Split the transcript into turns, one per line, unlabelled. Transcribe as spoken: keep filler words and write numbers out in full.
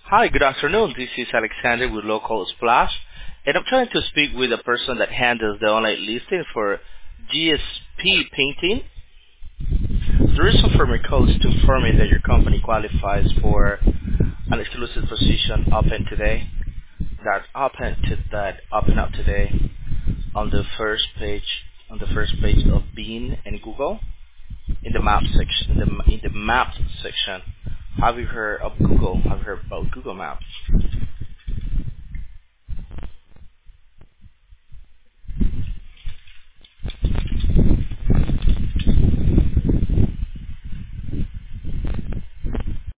Hi, good afternoon. This is Alexander with Local Splash, and I'm trying to speak with the person that handles the online listing for G S P Painting. The reason for my call is to inform you that your company qualifies for an exclusive position open today, that open to that open up today on the first page on the first page of Bing and Google in the map section. In the, in the Maps section. Have you heard of Google? Have you heard about Google Maps?